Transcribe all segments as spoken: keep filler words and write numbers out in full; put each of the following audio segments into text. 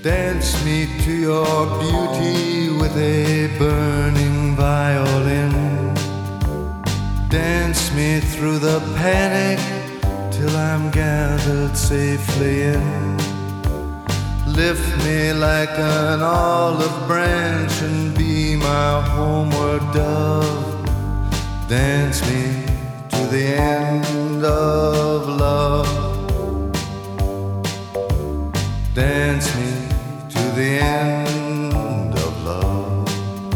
Dance me to your beauty with a burning violin. Dance me through the panic till I'm gathered safely in. Lift me like an olive branch and be my homeward dove. Dance me to the end of love. Dance me to the end of love.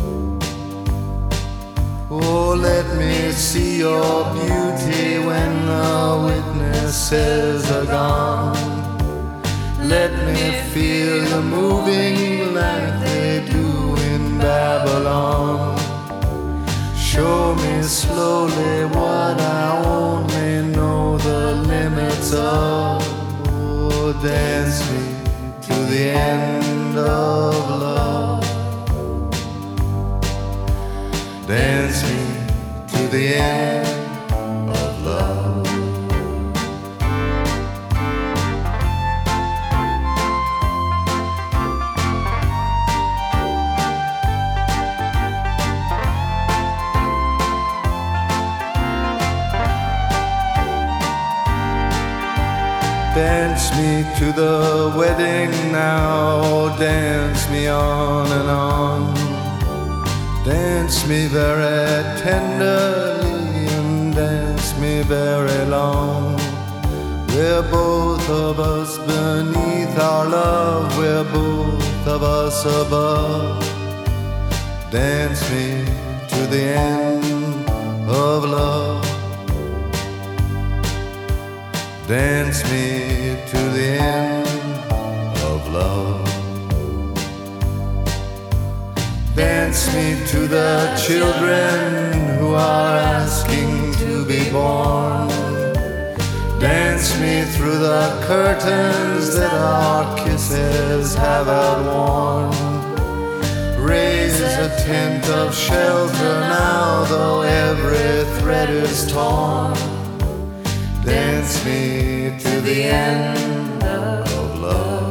Oh, let me see your beauty when the witnesses are gone. Let me feel you moving like they do in Babylon. Show me slowly what I only know the limits of. Oh, dance me to the end of love. Dance me to the end of love. Dance me to the wedding now, dance me on and on. Dance me very tenderly and dance me very long. We're both of us beneath our love, we're both of us above. Dance me to the end of love. Dance me to the end of love. Dance me to the children who are asking to be born. Dance me through the curtains that our kisses have outworn. Raise a tent of shelter now, though every thread is torn. Dance me to the end of love.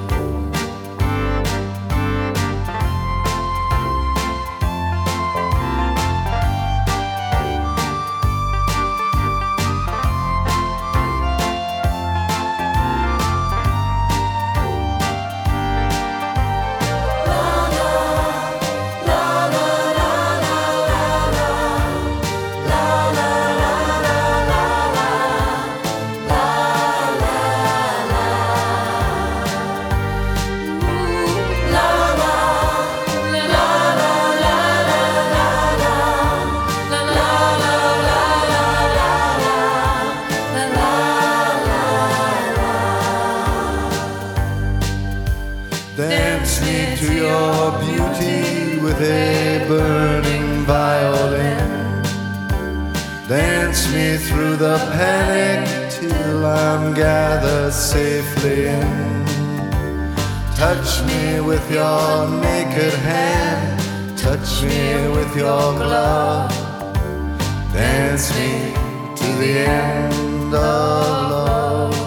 Dance me to your beauty with a burning violin. Dance me through the panic till I'm gathered safely in. Touch me with your naked hand, touch me with your glove. Dance me to the end of love.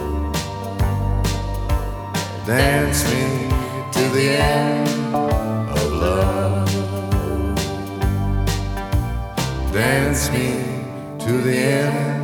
Dance me to the end of love. Dance me to the end